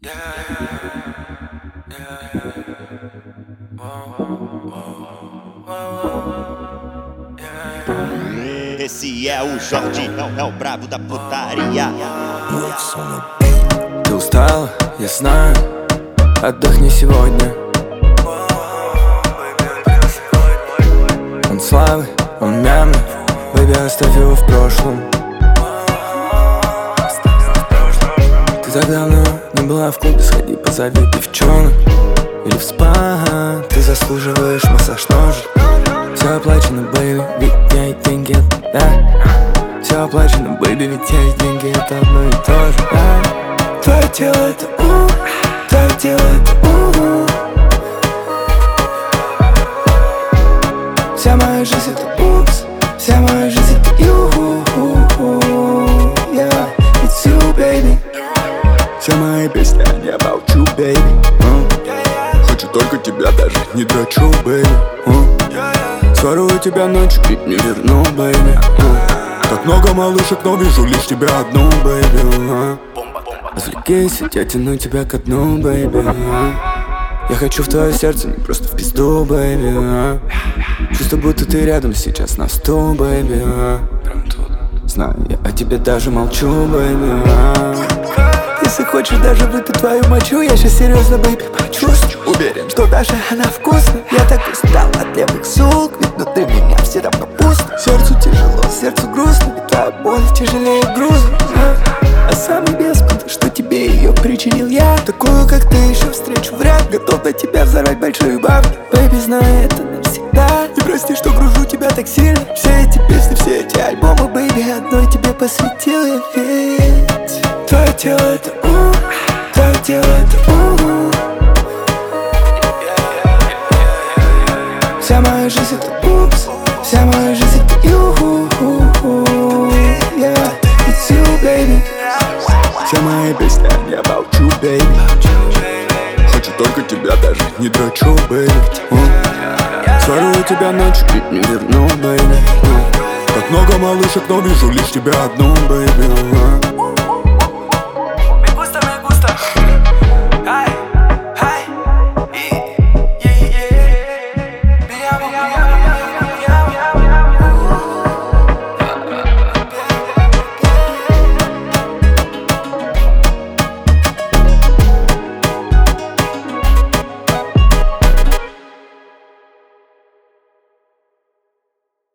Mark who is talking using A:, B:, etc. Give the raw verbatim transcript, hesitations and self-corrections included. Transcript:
A: Esse é o Jorge, é o brabo da putaria.
B: Ты устала, я знаю, отдохни сегодня. Он слабый, он мямный, бэйби, оставь его в прошлом. Ты так давно не была в клубе, сходи позови девчонок или в спа. Ты заслуживаешь массаж ножек. Все оплачено, бэйби, ведь я и деньги, да. Все оплачено, бэйби, ведь я и деньги, это одно и то же, да. Твое тело это у, твое тело это у. Вся моя жизнь это упс, вся моя жизнь это ю. Yeah, it's you, baby. Вся моя песня не about you, baby. uh. Хочу только тебя, даже не дрочу, baby. uh. Сворую тебя ночью и не верну, baby. uh. Так много малышек, но вижу лишь тебя одну, baby. uh. Развлекись, я тяну тебя ко дну, baby. uh. Я хочу в твое сердце, не просто в пизду, baby. uh. Чувство, будто ты рядом сейчас на стул, baby. uh. Знаю, я о тебе даже молчу, baby. uh. Если хочешь, даже выпью твою мочу. Я сейчас серьезно, baby, почувствую. Уверен, что даже она вкусная. Я так устал от левых сук, ведь внутри меня все равно пусто. Сердцу тяжело, сердцу грустно, ведь твоя боль тяжелее груза. а? А самый беспонт, что тебе ее причинил я. Такую, как ты, еще встречу вряд. Готов на тебя взорвать большие бабки. Baby, знаю, это навсегда. И прости, что гружу тебя так сильно. Все эти песни, все эти альбомы, baby, одной тебе посвятил я ведь. Твое тело это у, твое тело это у. Вся моя жизнь это упс, вся моя жизнь это ю. Yeah, it's you, baby. Вся моя песня не about you, baby. Хочу только тебя, даже не дрочу, baby. uh. Сворую тебя ночью и не верну, baby. uh. Так много малышек, но вижу лишь тебя одну, baby. uh.